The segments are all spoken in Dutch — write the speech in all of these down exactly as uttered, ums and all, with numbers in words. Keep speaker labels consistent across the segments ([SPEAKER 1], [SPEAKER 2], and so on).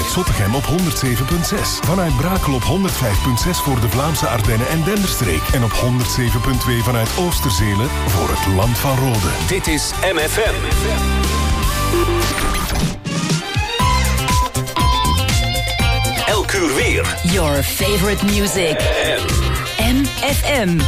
[SPEAKER 1] Vanuit Zottegem op honderd zeven komma zes. Vanuit Brakel op honderd vijf komma zes voor de Vlaamse Ardennen en Denderstreek. En op honderd zeven komma twee vanuit Oosterzelen voor het Land van Rode.
[SPEAKER 2] Dit is M F M. Elk uur weer.
[SPEAKER 3] Your favorite music. M F M.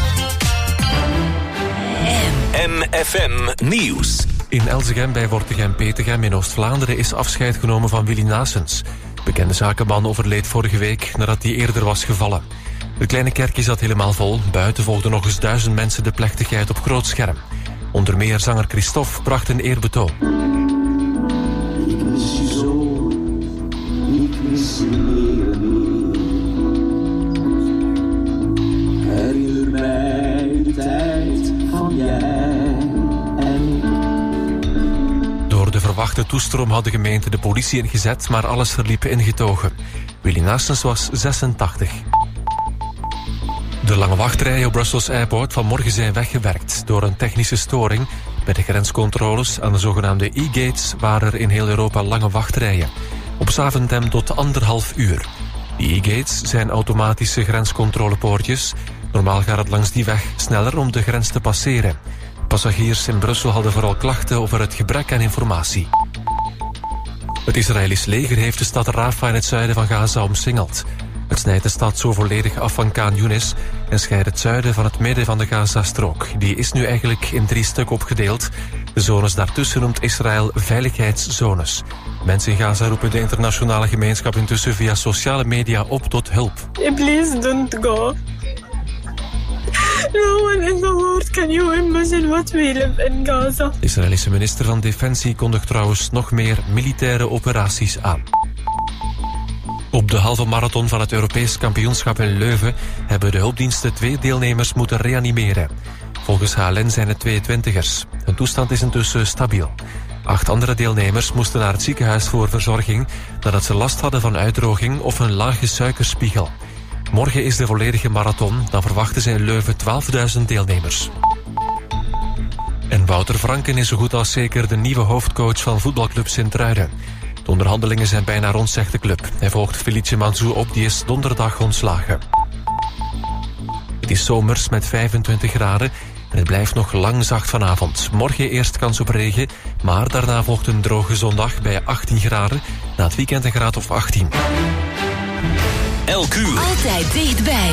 [SPEAKER 2] M F M Nieuws.
[SPEAKER 4] In Elzegem bij Wortegem-Petegem in Oost-Vlaanderen is afscheid genomen van Willy Naessens. Bekende zakenman overleed vorige week nadat hij eerder was gevallen. De kleine kerkje zat helemaal vol. Buiten volgden nog eens duizend mensen de plechtigheid op groot scherm. Onder meer zanger Christophe bracht een eerbetoon.
[SPEAKER 5] Ik mis je zo, ik mis je meer en meer. Herinner mij de tijd van jij en ik.
[SPEAKER 4] Door de verwachte toestroom had de gemeente de politie ingezet, maar alles verliep ingetogen. Willy Naessens was zesentachtig. De lange wachtrijen op Brussels Airport vanmorgen zijn weggewerkt. Door een technische storing bij de grenscontroles aan de zogenaamde e-gates waren er in heel Europa lange wachtrijen. Op Zaventem tot anderhalf uur. Die e-gates zijn automatische grenscontrolepoortjes. Normaal gaat het langs die weg sneller om de grens te passeren. Passagiers in Brussel hadden vooral klachten over het gebrek aan informatie. Het Israëlisch leger heeft de stad Rafah in het zuiden van Gaza omsingeld. Het snijdt de stad zo volledig af van Khan Yunis en scheidt het zuiden van het midden van de Gazastrook. Die is nu eigenlijk in drie stukken opgedeeld. De zones daartussen noemt Israël veiligheidszones. Mensen in Gaza roepen de internationale gemeenschap intussen via sociale media op tot hulp.
[SPEAKER 6] Please don't go. No one in the world can you imagine what we live in Gaza.
[SPEAKER 4] De Israëlische minister van Defensie kondigt trouwens nog meer militaire operaties aan. Op de halve marathon van het Europees kampioenschap in Leuven hebben de hulpdiensten twee deelnemers moeten reanimeren. Volgens H L N zijn het tweeëntwintigers. Hun toestand is intussen stabiel. Acht andere deelnemers moesten naar het ziekenhuis voor verzorging nadat ze last hadden van uitdroging of een lage suikerspiegel. Morgen is de volledige marathon, dan verwachten ze in Leuven twaalfduizend deelnemers. En Wouter Franken is zo goed als zeker de nieuwe hoofdcoach van voetbalclub Sint-Truiden. De onderhandelingen zijn bijna rond, zegt de club. Hij volgt Felice Manzou op, die is donderdag ontslagen. Het is zomers met vijfentwintig graden en het blijft nog lang zacht vanavond. Morgen eerst kans op regen, maar daarna volgt een droge zondag bij achttien graden. Na het weekend een graad of achttien.
[SPEAKER 2] Elk uur.
[SPEAKER 3] Altijd dichtbij.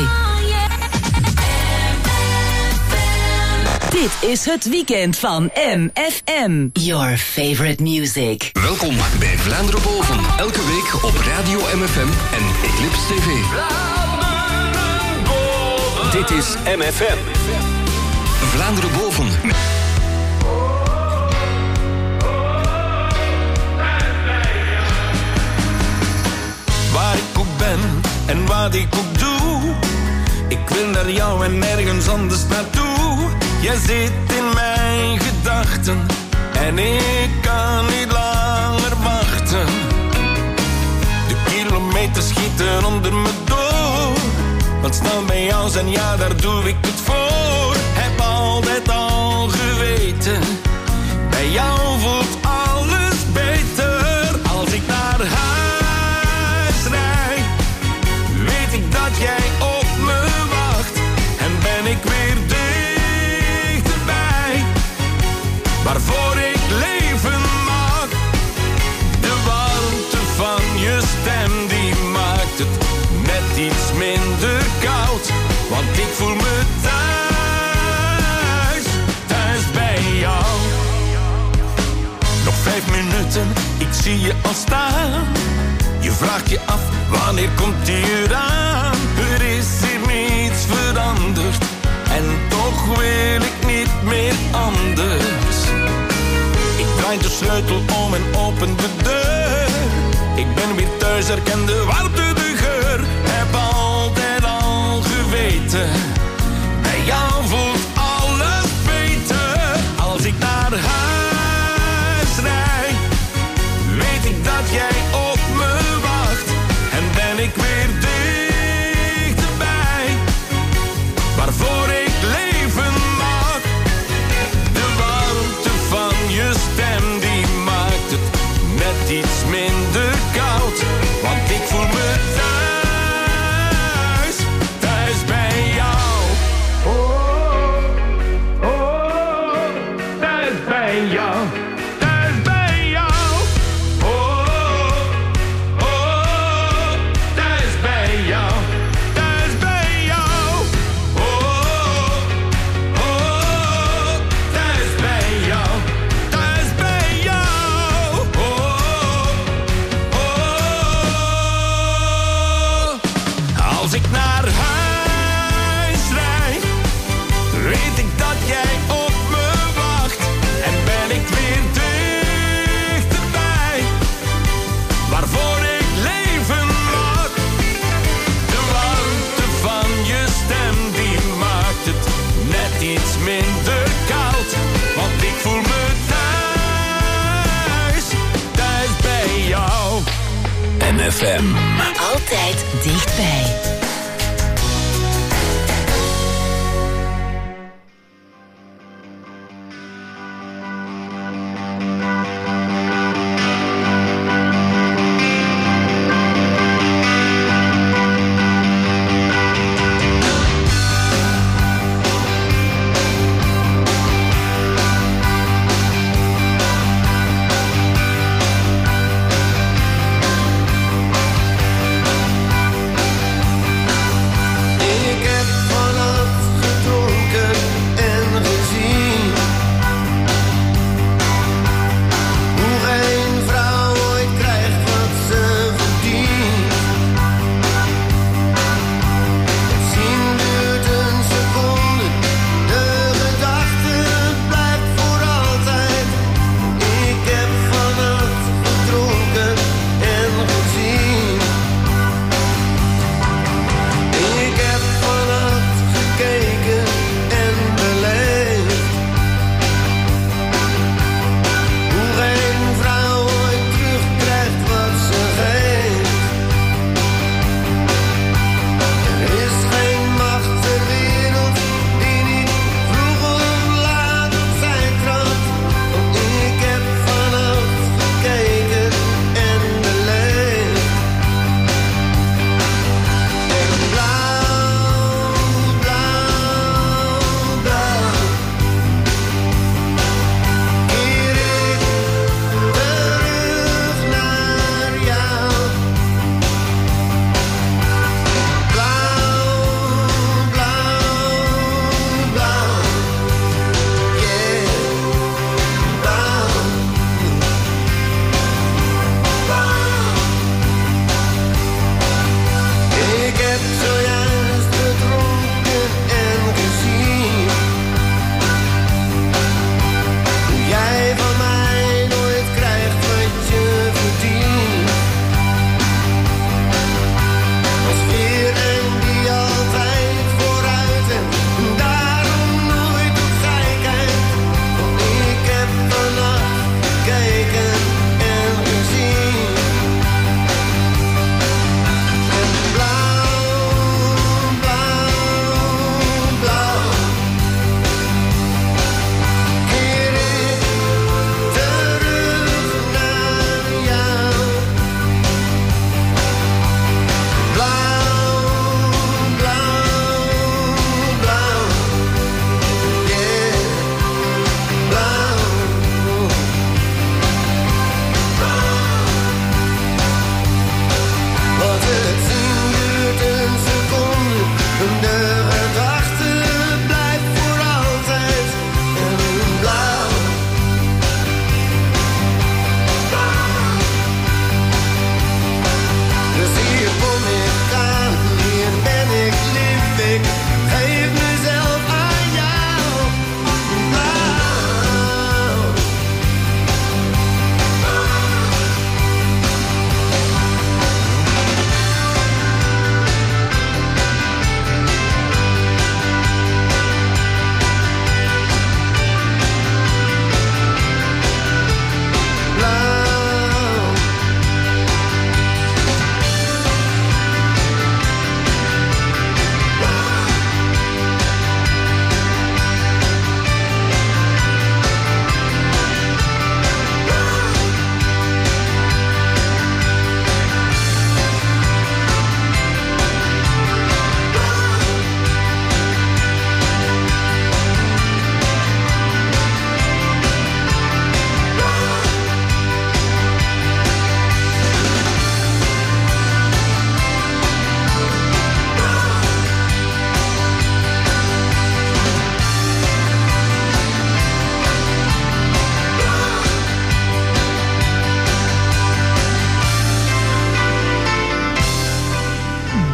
[SPEAKER 3] Dit is het weekend van M F M. Your favorite music.
[SPEAKER 2] Welkom bij Vlaanderen Boven. Elke week op Radio M F M en Eclipse T V. Dit is M F M. Vlaanderen Boven.
[SPEAKER 7] Waar ik ook ben en wat ik ook doe, ik wil naar jou en nergens anders naartoe. Jij zit in mijn gedachten en ik kan niet langer wachten. De kilometers schieten onder me door, want snel bij jou zijn, ja, daar doe ik het voor. Heb altijd al geweten, bij jou voelt alles beter. Als ik naar huis rijd, weet ik dat jij op me wacht en ben ik weer dichterbij, waarvoor ik leven mag. De warmte van je stem, die maakt het net iets minder koud, want ik voel me thuis, thuis bij jou. Nog vijf minuten, ik zie je al staan. Je vraagt je af, wanneer komt die eraan? Er is hier niets veranderd en toch wil ik niet meer anders. Ik draai de sleutel om en open de deur. Ik ben weer thuis, herken de warmte, de geur. Heb altijd al geweten, bij jou voelt alles beter. Als ik naar huis rijd, weet ik dat jij op me wacht en ben ik weer dichterbij, waarvoor ik leven mag. De warmte van je stem, die maakt het net iets minder koud, want
[SPEAKER 2] F M.
[SPEAKER 3] Altijd dichtbij.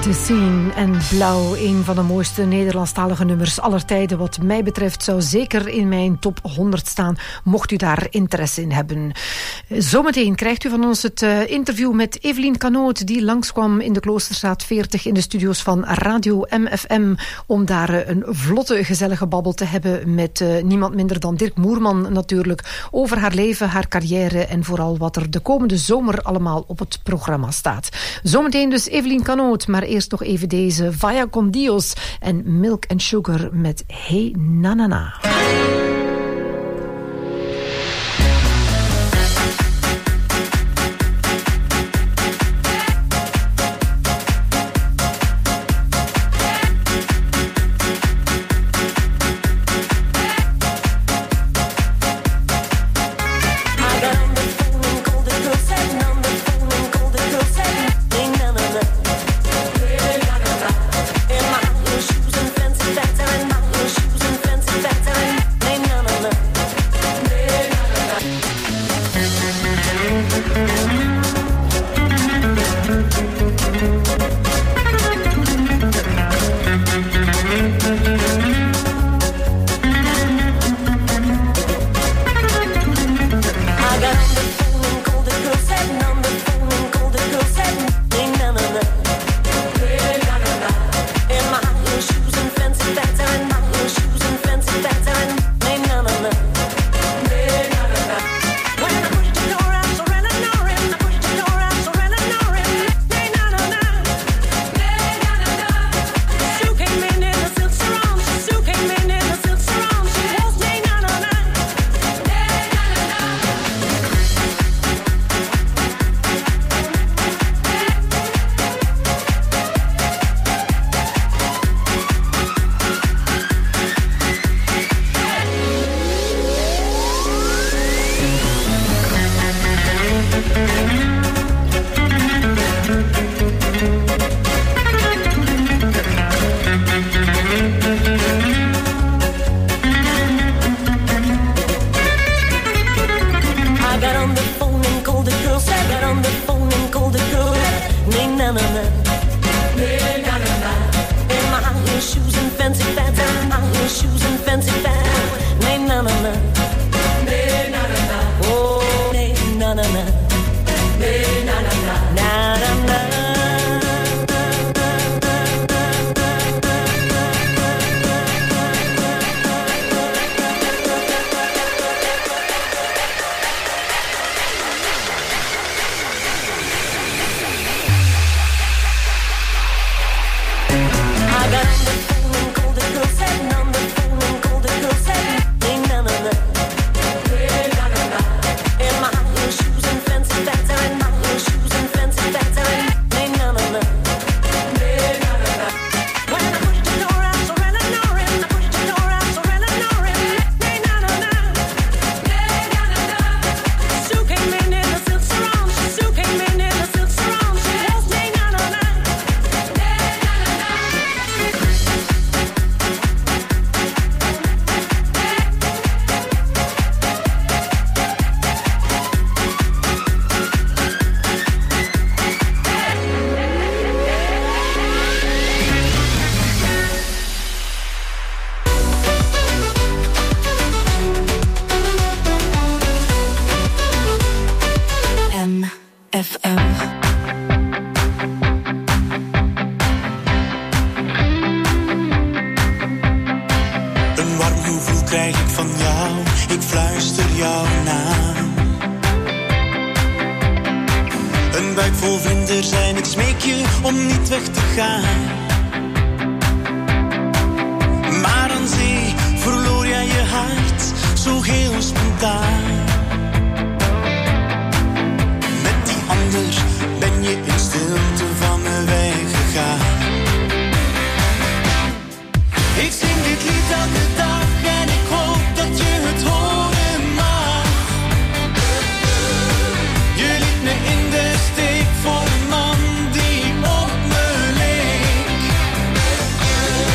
[SPEAKER 8] The Scene en Blauw, een van de mooiste Nederlandstalige nummers aller tijden. Wat mij betreft zou zeker in mijn top honderd staan, mocht u daar interesse in hebben. Zometeen krijgt u van ons het uh, interview met Evelien Canoot, die langskwam in de Kloosterstraat veertig in de studio's van Radio M F M, om daar uh, een vlotte, gezellige babbel te hebben met uh, niemand minder dan Dirk Moerman natuurlijk, over haar leven, haar carrière en vooral wat er de komende zomer allemaal op het programma staat. Zometeen dus Evelien Canoot, maar eerst nog even deze Vaya con Dios en Milk and Sugar met Hey Na Na Na.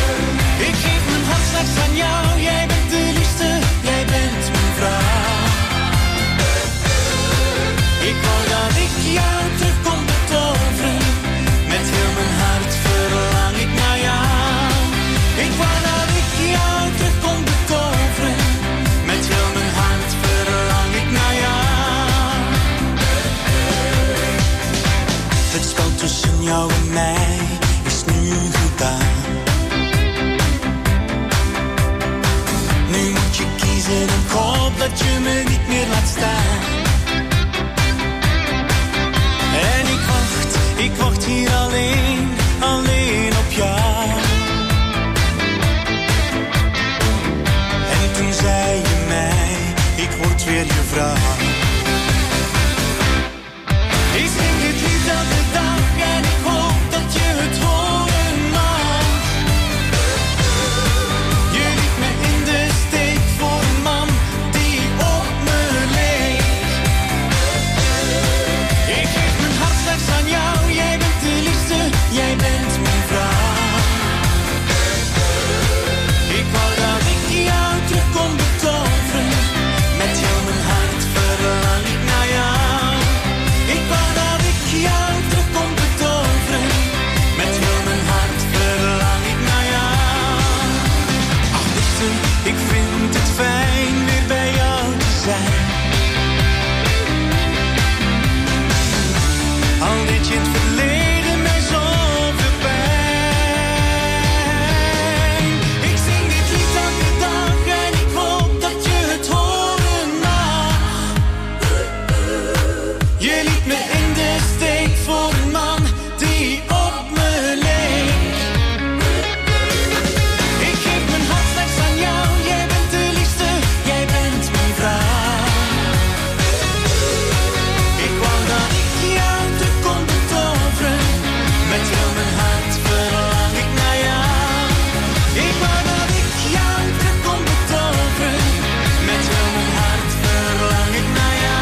[SPEAKER 9] Aan jou, jij bent de liefste, jij bent mijn vrouw. tussen jou en mij is nu gedaan. Nu moet je kiezen en ik hoop dat je me niet meer laat staan. En ik wacht, ik wacht hier alleen, alleen op jou. En toen zei je mij, ik word weer je vrouw. Ik zing dit lied elke dag en ik hoop dat je het horen mag. Je liet me in de steek voor een man die op me leek. Ik geef mijn hart slechts aan jou, jij bent de liefste, jij bent mijn vrouw. Ik wou dat ik jou terug kon betoveren, met jou mijn hart verlang ik naar jou. Ik wou dat ik jou terug kon betoveren, met heel mijn hart verlang ik naar jou. Ach liefste, ik vind het fijn weer bij jou te zijn. Al deed je het verleden mij zoveel pijn. Ik zing dit lied elke dag en ik hoop dat je het horen mag. Je liet me in de steek voor een man die op me leek. Ik geef mijn hart slechts aan jou, jij bent de liefste, jij bent mijn vrouw. Ik wou dat ik jou terug kon betoveren, met heel mijn hart verlang ik naar jou. Ik wou dat ik jou terug kon betoveren, met heel mijn hart verlang ik naar jou.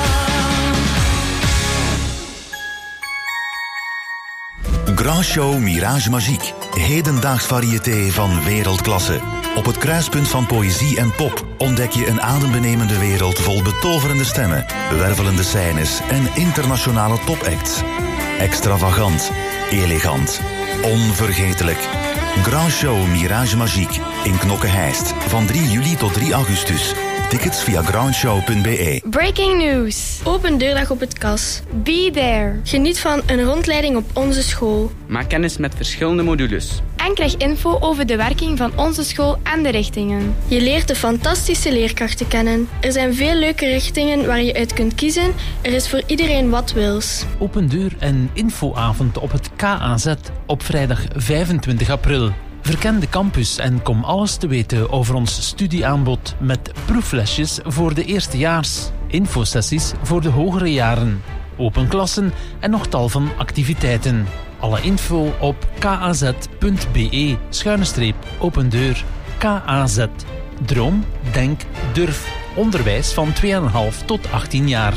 [SPEAKER 10] Grand Show Mirage Magique. Hedendaags variété van wereldklasse. Op het kruispunt van poëzie en pop ontdek je een adembenemende wereld vol betoverende stemmen, wervelende scènes en internationale topacts. Extravagant, elegant, onvergetelijk. Grand Show Mirage Magique in Knokke-Heist van drie juli tot drie augustus. Tickets via grandshow punt b e.
[SPEAKER 11] Breaking news. Open deurdag op het K A S. Be there. Geniet van een rondleiding op onze school.
[SPEAKER 12] Maak kennis met verschillende modules.
[SPEAKER 11] En krijg info over de werking van onze school en de richtingen. Je leert de fantastische leerkrachten kennen. Er zijn veel leuke richtingen waar je uit kunt kiezen. Er is voor iedereen wat wils.
[SPEAKER 13] Open deur en infoavond op het K A Z op vrijdag vijfentwintig april. Verken de campus en kom alles te weten over ons studieaanbod met proeflesjes voor de eerstejaars, infosessies voor de hogere jaren, open klassen en nog tal van activiteiten. Alle info op kaz punt b e schuine streep open deur. K A Z. Droom, denk, durf. Onderwijs van twee komma vijf tot achttien jaar.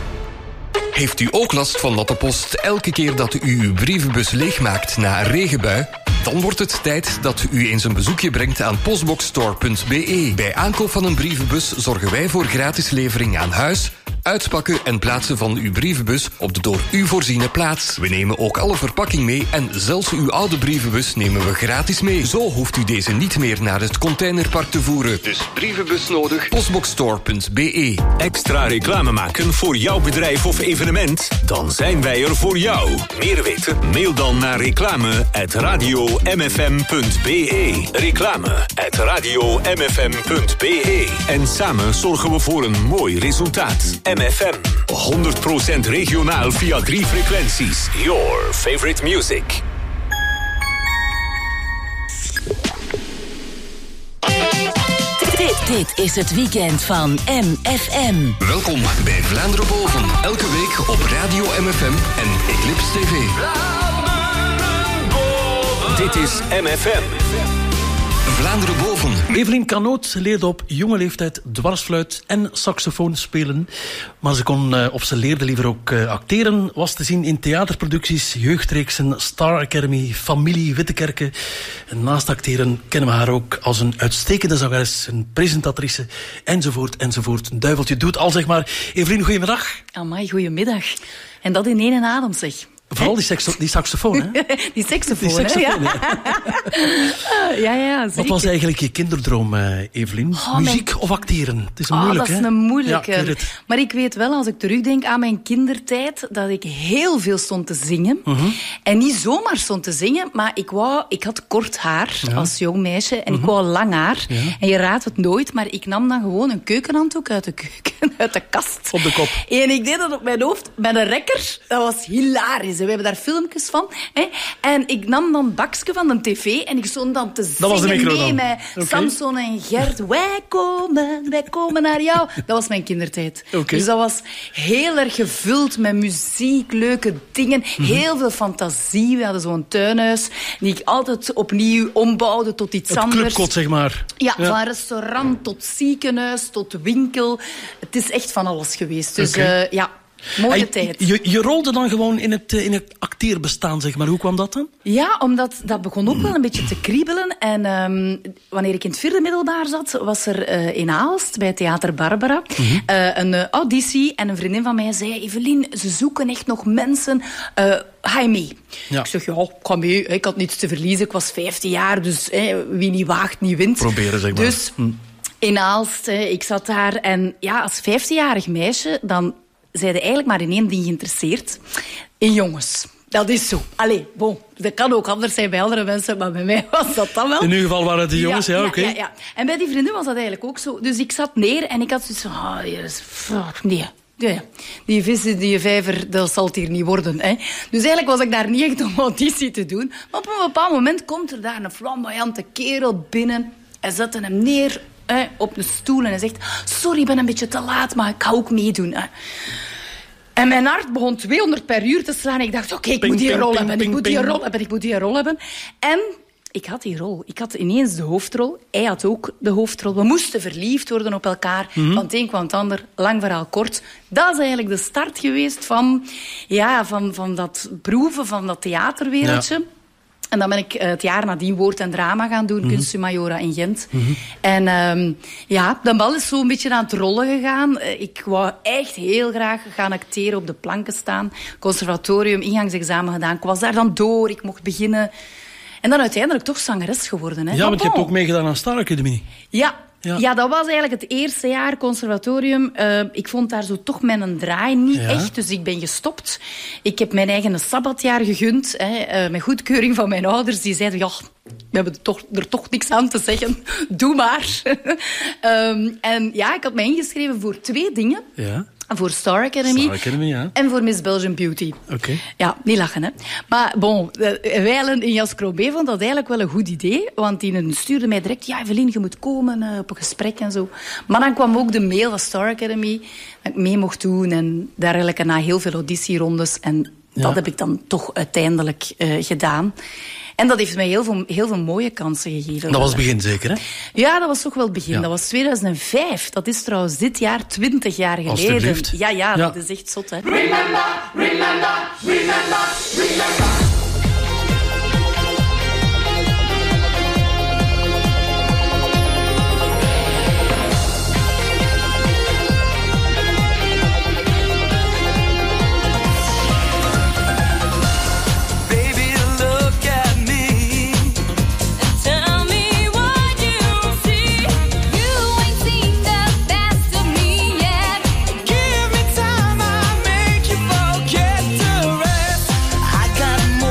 [SPEAKER 2] Heeft u ook last van natte post elke keer dat u uw brievenbus leegmaakt na een regenbui? Dan wordt het tijd dat u eens een bezoekje brengt aan postboxstore punt b e. Bij aankoop van een brievenbus zorgen wij voor gratis levering aan huis, uitpakken en plaatsen van uw brievenbus op de door u voorziene plaats. We nemen ook alle verpakking mee en zelfs uw oude brievenbus nemen we gratis mee. Zo hoeft u deze niet meer naar het containerpark te voeren. Dus brievenbus nodig, postboxstore punt b e.
[SPEAKER 14] Extra reclame maken voor jouw bedrijf of evenement? Dan zijn wij er voor jou. Meer weten? Mail dan naar reclame at radio m f m punt b e. Reclame at radio m f m punt b e. En samen zorgen we voor een mooi resultaat. M F M. honderd procent regionaal via drie frequenties. Your favorite music.
[SPEAKER 3] Dit, dit is het weekend van M F M.
[SPEAKER 2] Welkom bij Vlaanderen Boven. Elke week op Radio M F M en Eclipse T V.
[SPEAKER 14] Dit is M F M.
[SPEAKER 2] Vlaanderen Boven.
[SPEAKER 15] Evelien Canoot leerde op jonge leeftijd dwarsfluit en saxofoon spelen. Maar ze kon, uh, of ze leerde liever ook uh, acteren. Was te zien in theaterproducties, jeugdreeksen, Star Academy, Familie, Wittekerke. En naast acteren kennen we haar ook als een uitstekende zangeres, een presentatrice, enzovoort, enzovoort. Een duiveltje doet al, zeg maar. Evelien, goedemiddag.
[SPEAKER 16] Amai, goedemiddag. En dat in één adem, zeg.
[SPEAKER 15] Vooral die, sexo- die saxofoon, hè?
[SPEAKER 16] die saxofoon,
[SPEAKER 15] die saxofoon,
[SPEAKER 16] hè? Ja. ja, ja, zeker.
[SPEAKER 15] Wat was eigenlijk je kinderdroom, uh, Evelien?
[SPEAKER 16] Oh,
[SPEAKER 15] Muziek
[SPEAKER 16] mijn...
[SPEAKER 15] of acteren? Het is een
[SPEAKER 16] oh,
[SPEAKER 15] moeilijk,
[SPEAKER 16] dat is
[SPEAKER 15] hè?
[SPEAKER 16] een moeilijke.
[SPEAKER 15] Ja,
[SPEAKER 16] maar ik weet wel, als ik terugdenk aan mijn kindertijd, dat ik heel veel stond te zingen. Mm-hmm. En niet zomaar stond te zingen, maar ik, wou, ik had kort haar ja. als jong meisje en mm-hmm. ik wou lang haar. Ja. En je raadt het nooit, maar ik nam dan gewoon een keukenhanddoek uit de keuken, uit de kast.
[SPEAKER 15] Op de kop.
[SPEAKER 16] En ik deed dat op mijn hoofd met een rekker. Dat was hilarisch. We hebben daar filmpjes van. Hè? En ik nam dan het bakje van de tv en ik stond dan te zingen mee met okay. Samson en Gert. Wij komen, wij komen naar jou. Dat was mijn kindertijd. Okay. Dus dat was heel erg gevuld met muziek, leuke dingen. Mm-hmm. Heel veel fantasie. We hadden zo'n tuinhuis die ik altijd opnieuw ombouwde tot iets
[SPEAKER 15] het
[SPEAKER 16] anders.
[SPEAKER 15] Clubkot, zeg maar.
[SPEAKER 16] Ja, ja, van restaurant tot ziekenhuis, tot winkel. Het is echt van alles geweest. Dus okay. uh, ja... Mooie
[SPEAKER 15] je,
[SPEAKER 16] tijd.
[SPEAKER 15] Je, je rolde dan gewoon in het, in het acteerbestaan, zeg maar. Hoe kwam dat dan?
[SPEAKER 16] Ja, omdat dat begon ook wel een beetje te kriebelen. En um, wanneer ik in het vierde middelbaar zat, was er uh, in Aalst, bij Theater Barbara, mm-hmm. uh, een uh, auditie. En een vriendin van mij zei, Evelien, ze zoeken echt nog mensen. Uh, ga je mee? Ja. Ik zeg, ja, ik ga mee. Ik had niets te verliezen. Ik was vijftien jaar, dus eh, wie niet waagt, niet wint.
[SPEAKER 15] Proberen, zeg maar.
[SPEAKER 16] Dus hm. in Aalst, eh, ik zat daar. En ja, als vijftienjarig meisje, dan... zijn er eigenlijk maar in één ding geïnteresseerd. In jongens. Dat is zo. Allee, bon. Dat kan ook anders zijn bij andere mensen, maar bij mij was dat dan wel.
[SPEAKER 15] In ieder geval waren het de jongens, ja, ja,
[SPEAKER 16] ja
[SPEAKER 15] oké.
[SPEAKER 16] Okay. Ja, ja. En bij die vriendin was dat eigenlijk ook zo. Dus ik zat neer en ik had zoiets van... Oh, is... Nee, nee. Die vissen, die vijver, dat zal het hier niet worden. Hè. Dus eigenlijk was ik daar niet echt om auditie te doen. Maar op een bepaald moment komt er daar een flamboyante kerel binnen. Hij zette hem neer... Eh, op een stoel en hij zegt... Sorry, ik ben een beetje te laat, maar ik ga ook meedoen. Eh. En mijn hart begon tweehonderd per uur te slaan. Ik dacht, oké, okay, ik ping, moet die ping, rol ping, hebben. Ping, ik moet ping. die rol hebben, ik moet die rol hebben. En ik had die rol. Ik had ineens de hoofdrol. Hij had ook de hoofdrol. We moesten verliefd worden op elkaar. Mm-hmm. Van het een kwam het ander. Lang verhaal kort. Dat is eigenlijk de start geweest van, ja, van, van dat proeven, van dat theaterwereldje. Ja. En dan ben ik uh, het jaar nadien woord en drama gaan doen. Mm-hmm. Kunst Majora in Gent. Mm-hmm. En um, ja, de bal is zo een beetje aan het rollen gegaan. Uh, ik wou echt heel graag gaan acteren, op de planken staan. Conservatorium, ingangsexamen gedaan. Ik was daar dan door, ik mocht beginnen. En dan uiteindelijk toch zangeres geworden. Hè.
[SPEAKER 15] Ja, want je hebt ook meegedaan aan Star Academy.
[SPEAKER 16] Ja. Ja. ja, dat was eigenlijk het eerste jaar conservatorium. Uh, ik vond daar zo toch mijn draai niet ja. echt, dus ik ben gestopt. Ik heb mijn eigen sabbatjaar gegund, hè, uh, met goedkeuring van mijn ouders. Die zeiden, ja, we hebben toch, er toch niks aan te zeggen. Doe maar. um, en ja, ik had mij ingeschreven voor twee dingen. Ja. Voor Star Academy,
[SPEAKER 15] Star Academy ja.
[SPEAKER 16] en voor Miss Belgian Beauty.
[SPEAKER 15] Okay.
[SPEAKER 16] Ja, niet lachen, hè. Maar bon, Wijlen in Jas Krobé vond dat eigenlijk wel een goed idee. Want die stuurde mij direct... Ja, Evelien, je moet komen uh, op een gesprek en zo. Maar dan kwam ook de mail van Star Academy... dat ik mee mocht doen en dergelijke na heel veel auditierondes. En ja. dat heb ik dan toch uiteindelijk uh, gedaan. En dat heeft mij heel veel, heel veel mooie kansen gegeven.
[SPEAKER 15] Dat was het begin zeker, hè?
[SPEAKER 16] Ja, dat was toch wel het begin. Ja. Dat was tweeduizend vijf. Dat is trouwens dit jaar twintig jaar geleden. Ja, ja, ja, dat is echt zot, hè.
[SPEAKER 9] Remember, remember, remember, remember. Give me time, I'll make you forget the rest. I got more.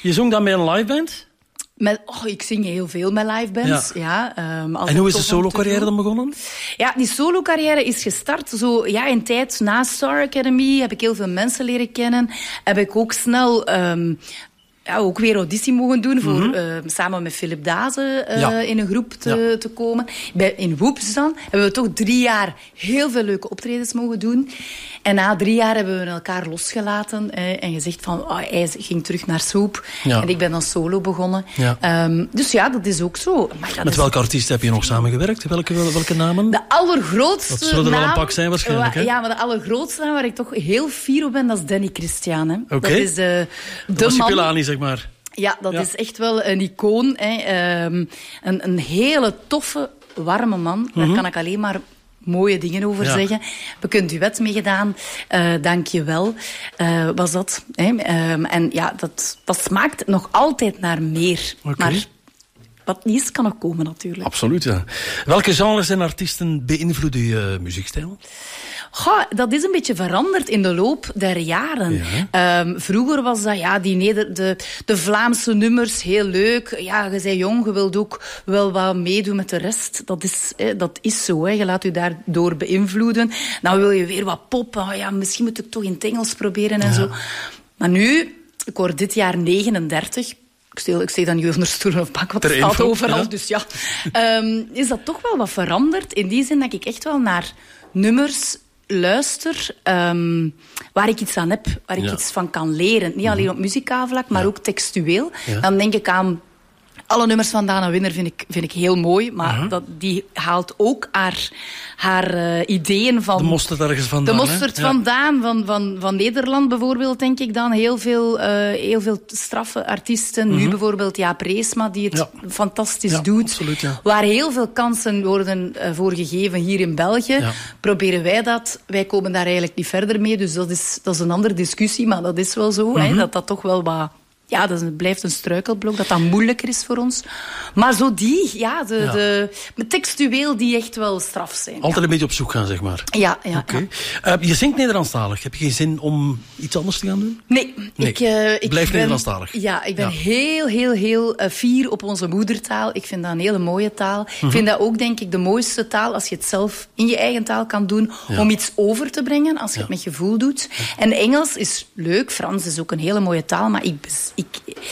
[SPEAKER 15] Je zong dan met een liveband?
[SPEAKER 16] Met, oh, ik zing heel veel met livebands. Ja. Ja, um,
[SPEAKER 15] en hoe is de solo-carrière dan begonnen?
[SPEAKER 16] Ja, die solo-carrière is gestart. Zo, ja, een tijd na Star Academy heb ik heel veel mensen leren kennen. Heb ik ook snel... Um, Ja, ook weer auditie mogen doen voor mm-hmm. uh, samen met Philip Daze uh, ja. in een groep te, ja. te komen. Bij, in Woeps dan hebben we toch drie jaar heel veel leuke optredens mogen doen. En na drie jaar hebben we elkaar losgelaten uh, en gezegd van oh, hij ging terug naar Soap. Ja. En ik ben dan solo begonnen. Ja. Um, dus ja, dat is ook zo. Maar dat
[SPEAKER 15] met
[SPEAKER 16] is...
[SPEAKER 15] welke artiesten heb je nog samengewerkt? Welke, welke namen?
[SPEAKER 16] De allergrootste
[SPEAKER 15] dat zullen er
[SPEAKER 16] naam...
[SPEAKER 15] wel een pak zijn waarschijnlijk. Hè?
[SPEAKER 16] Ja, maar de allergrootste naam waar ik toch heel fier op ben, dat is Danny Christian. Hè.
[SPEAKER 15] Okay.
[SPEAKER 16] Dat is uh, de
[SPEAKER 15] dat
[SPEAKER 16] man...
[SPEAKER 15] Pilani, zeg maar.
[SPEAKER 16] Ja, dat
[SPEAKER 15] ja.
[SPEAKER 16] is echt wel een icoon. Hè. Um, een, een hele toffe, warme man. Mm-hmm. Daar kan ik alleen maar mooie dingen over ja. zeggen. We hebben een duet mee gedaan. Uh, dank je wel. Uh, was dat. Hè. Um, en ja, dat, dat smaakt nog altijd naar meer.
[SPEAKER 15] Okay.
[SPEAKER 16] Maar wat niet is, kan nog komen natuurlijk.
[SPEAKER 15] Absoluut, ja. Welke genres en artiesten beïnvloeden je uh, muziekstijl?
[SPEAKER 16] Goh, dat is een beetje veranderd in de loop der jaren. Ja. Um, vroeger was dat, ja, die Neder- de, de Vlaamse nummers, heel leuk. Ja, je bent jong, je wilt ook wel wat meedoen met de rest. Dat is, hè, dat is zo, hè. Je laat je daardoor beïnvloeden. Dan wil je weer wat pop. Oh, ja, misschien moet ik toch in het Engels proberen en ja. zo. Maar nu, ik word dit jaar negenendertig... Ik steek, ik steek dan niet onder stoelen of bank, want het staat overal. Ja. Dus ja, um, is dat toch wel wat veranderd. In die zin dat ik echt wel naar nummers luister um, waar ik iets aan heb, waar ik ja. iets van kan leren. Niet alleen op muzikaal vlak, maar ja. ook textueel. Ja. Dan denk ik aan... Alle nummers van Dana Winner vind ik, vind ik heel mooi, maar uh-huh. dat, die haalt ook haar, haar uh, ideeën van...
[SPEAKER 15] De mosterd ergens vandaan.
[SPEAKER 16] De mosterd
[SPEAKER 15] hè?
[SPEAKER 16] vandaan, ja. van, van, van Nederland bijvoorbeeld, denk ik dan. Heel veel, uh, heel veel straffe artiesten. Uh-huh. Nu bijvoorbeeld Jaap Reesma, die het ja. fantastisch
[SPEAKER 15] ja,
[SPEAKER 16] doet.
[SPEAKER 15] Absoluut, ja.
[SPEAKER 16] Waar heel veel kansen worden uh, voor gegeven hier in België. Ja. Proberen wij dat. Wij komen daar eigenlijk niet verder mee, dus dat is, dat is een andere discussie, maar dat is wel zo. Uh-huh. Hè, dat dat toch wel wat... Ja, dat blijft een struikelblok, dat dat moeilijker is voor ons. Maar zo die, ja, de, ja. de, met textueel die echt wel straf zijn.
[SPEAKER 15] Altijd
[SPEAKER 16] ja.
[SPEAKER 15] een beetje op zoek gaan, zeg maar.
[SPEAKER 16] Ja, ja.
[SPEAKER 15] Okay. Ja. Uh, je zingt Nederlandstalig. Heb je geen zin om iets anders te gaan doen?
[SPEAKER 16] Nee. nee. Ik, uh, ik
[SPEAKER 15] Blijf
[SPEAKER 16] ben,
[SPEAKER 15] Nederlandstalig.
[SPEAKER 16] Ja, ik ben
[SPEAKER 15] ja.
[SPEAKER 16] heel, heel, heel uh, fier op onze moedertaal. Ik vind dat een hele mooie taal. Mm-hmm. Ik vind dat ook, denk ik, de mooiste taal als je het zelf in je eigen taal kan doen. Ja. Om iets over te brengen, als je ja. het met gevoel doet. Ja. En Engels is leuk. Frans is ook een hele mooie taal. Maar ik... ik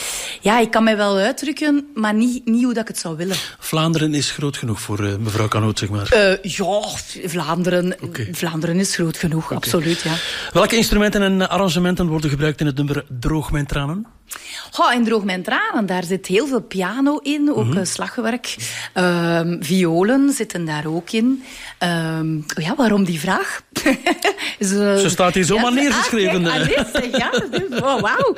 [SPEAKER 16] Ja, ik kan mij wel uitdrukken, maar niet, niet hoe dat ik het zou willen.
[SPEAKER 15] Vlaanderen is groot genoeg voor uh, mevrouw Canoot, zeg maar.
[SPEAKER 16] Uh, ja, Vlaanderen, okay. Vlaanderen is groot genoeg, okay. absoluut, ja.
[SPEAKER 15] Welke instrumenten en arrangementen worden gebruikt in het nummer Droog Mijn Tranen?
[SPEAKER 16] Oh, in Droog Mijn Tranen, daar zit heel veel piano in, ook mm-hmm. slagwerk. Um, violen zitten daar ook in. Um, ja, waarom die vraag?
[SPEAKER 15] Is, uh, Ze staat hier zomaar ja, neergeschreven.
[SPEAKER 16] Ah, kijk, ah, ja, oh, wauw.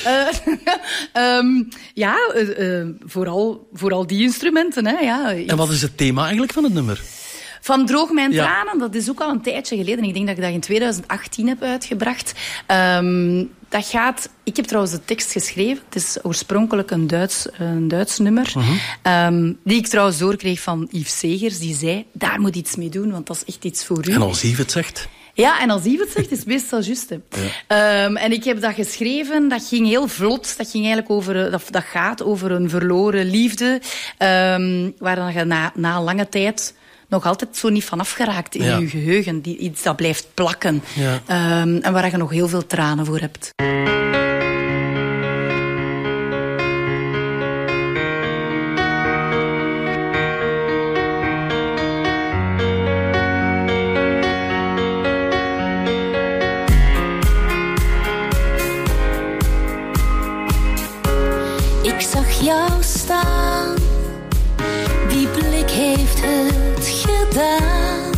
[SPEAKER 16] Uh, um, ja, uh, uh, vooral, vooral die instrumenten. Hè, ja.
[SPEAKER 15] En wat is het thema eigenlijk van het nummer?
[SPEAKER 16] Van Droog Mijn Tranen, ja. dat is ook al een tijdje geleden. Ik denk dat ik dat in twintig achttien heb uitgebracht. Um, dat gaat... Ik heb trouwens de tekst geschreven. Het is oorspronkelijk een Duits, een Duits nummer. Uh-huh. Um, die ik trouwens doorkreeg van Yves Segers. Die zei, daar moet iets mee doen, want dat is echt iets voor u.
[SPEAKER 15] En als Yves het zegt...
[SPEAKER 16] Ja, en als Yves het zegt, is het meestal juist. Ja. Um, en ik heb dat geschreven, dat ging heel vlot. Dat ging eigenlijk over, dat, dat gaat over een verloren liefde. Um, waar dan je na, na lange tijd nog altijd zo niet vanaf geraakt in ja. je geheugen. Die, iets dat blijft plakken. Ja. Um, en waar je nog heel veel tranen voor hebt.
[SPEAKER 17] Ik zag jou staan, die blik heeft het gedaan.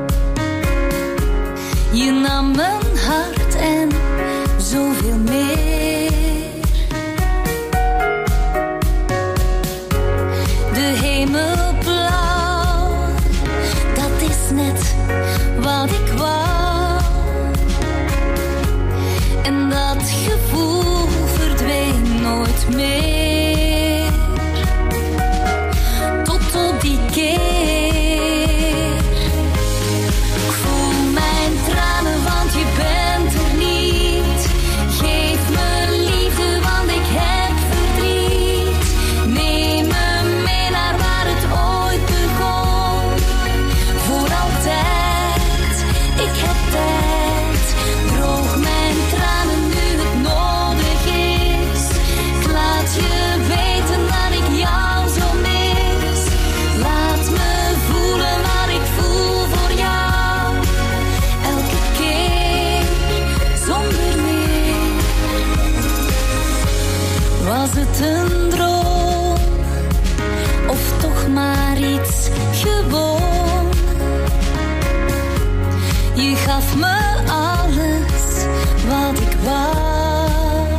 [SPEAKER 17] Je nam mijn hart en zoveel meer. De hemel blauw, dat is net wat ik wou. En dat gevoel verdween nooit meer. Geef me liefde, want ik heb gaf me alles wat ik wou.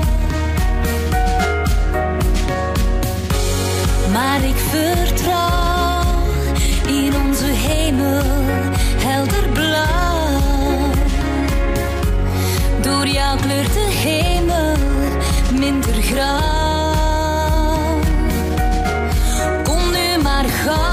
[SPEAKER 17] Maar ik vertrouw in onze hemel helder blauw. Door jou kleurt de hemel minder grauw. Kom nu maar gauw.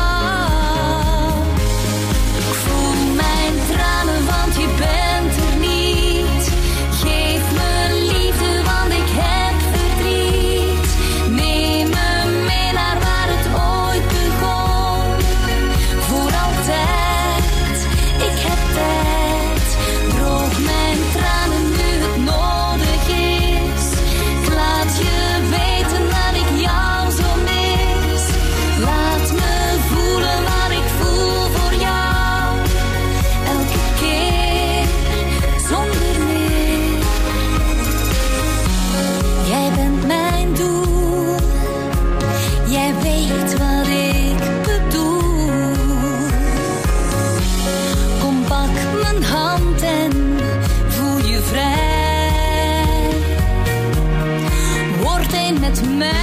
[SPEAKER 17] Ik voel mijn tranen, want je bent er niet. Geef me liefde, want ik heb verdriet. Neem me mee naar waar het ooit begon. Voor altijd, ik heb tijd. Droog mijn tranen nu het nodig is. Ik laat je weten dat ik jou zo mis. Laat me voelen wat ik voel voor jou. Elke keer zonder meer. Jij bent mijn doel. Jij weet wat ik bedoel. Kom, pak mijn hand en voel je vrij. Word één met mij.